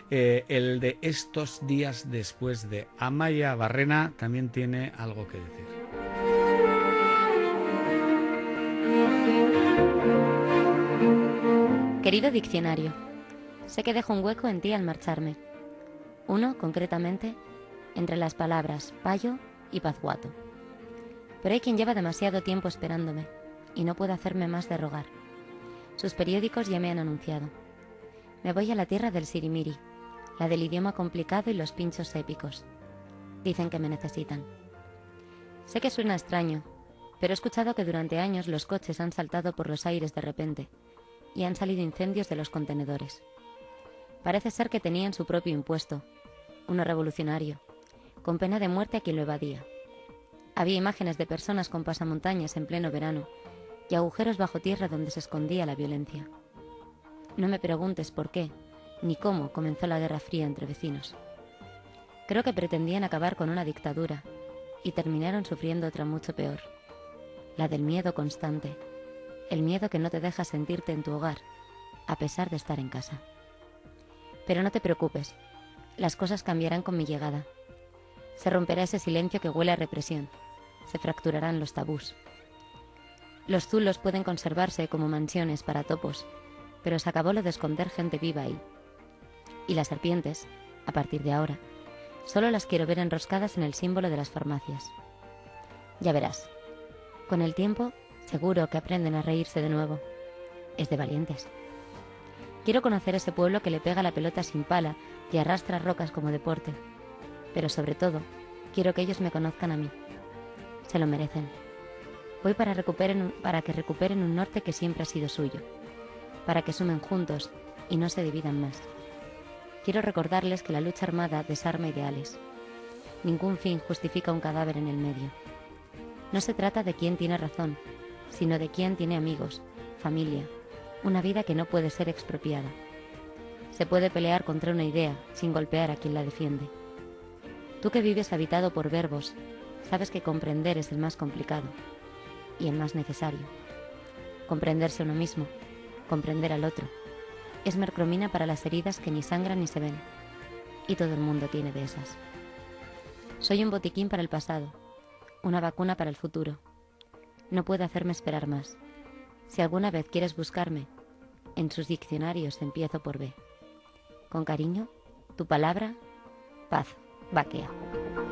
El de Estos días después de Amaya Barrena también tiene algo que decir. Querido diccionario, sé que dejo un hueco en ti al marcharme. Uno, concretamente, entre las palabras payo y pazguato. Pero hay quien lleva demasiado tiempo esperándome y no puedo hacerme más de rogar. Sus periódicos ya me han anunciado. Me voy a la tierra del sirimiri, la del idioma complicado y los pinchos épicos. Dicen que me necesitan. Sé que suena extraño, pero he escuchado que durante años los coches han saltado por los aires de repente y han salido incendios de los contenedores. Parece ser que tenían su propio impuesto, uno revolucionario, con pena de muerte a quien lo evadía. Había imágenes de personas con pasamontañas en pleno verano y agujeros bajo tierra donde se escondía la violencia. No me preguntes por qué, ni cómo comenzó la Guerra Fría entre vecinos. Creo que pretendían acabar con una dictadura y terminaron sufriendo otra mucho peor, la del miedo constante, el miedo que no te deja sentirte en tu hogar, a pesar de estar en casa. Pero no te preocupes, las cosas cambiarán con mi llegada. Se romperá ese silencio que huele a represión, se fracturarán los tabús. Los zulos pueden conservarse como mansiones para topos, pero se acabó lo de esconder gente viva ahí. Y las serpientes, a partir de ahora, solo las quiero ver enroscadas en el símbolo de las farmacias. Ya verás, con el tiempo seguro que aprenden a reírse de nuevo. Es de valientes. Quiero conocer ese pueblo que le pega la pelota sin pala y arrastra rocas como deporte. Pero sobre todo, quiero que ellos me conozcan a mí. Se lo merecen. Voy para que recuperen un norte que siempre ha sido suyo. Para que sumen juntos y no se dividan más. Quiero recordarles que la lucha armada desarma ideales. Ningún fin justifica un cadáver en el medio. No se trata de quién tiene razón, sino de quién tiene amigos, familia, una vida que no puede ser expropiada. Se puede pelear contra una idea sin golpear a quien la defiende. Tú que vives habitado por verbos, sabes que comprender es el más complicado y el más necesario. Comprenderse a uno mismo, comprender al otro, es mercromina para las heridas que ni sangran ni se ven, y todo el mundo tiene de esas. Soy un botiquín para el pasado, una vacuna para el futuro. No puedo hacerme esperar más. Si alguna vez quieres buscarme, en sus diccionarios empiezo por B. Con cariño, tu palabra, Paz Baquea.